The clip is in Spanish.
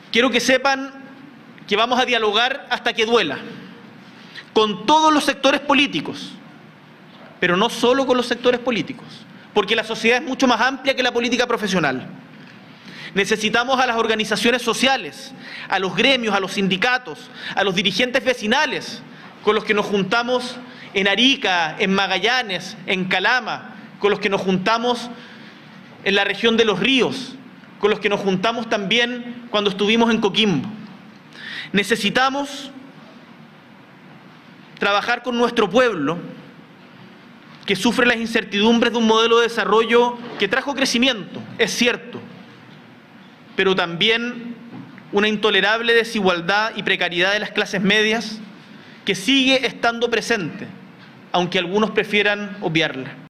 Quiero que sepan que vamos a dialogar hasta que duela, con todos los sectores políticos, pero no solo con los sectores políticos, porque la sociedad es mucho más amplia que la política profesional. Necesitamos a las organizaciones sociales, a los gremios, a los sindicatos, a los dirigentes vecinales con los que nos juntamos en Arica, en Magallanes, en Calama, con los que nos juntamos en la región de Los Ríos, con los que nos juntamos también cuando estuvimos en Coquimbo. Necesitamos trabajar con nuestro pueblo, que sufre las incertidumbres de un modelo de desarrollo que trajo crecimiento, es cierto, pero también una intolerable desigualdad y precariedad de las clases medias que sigue estando presente, aunque algunos prefieran obviarla.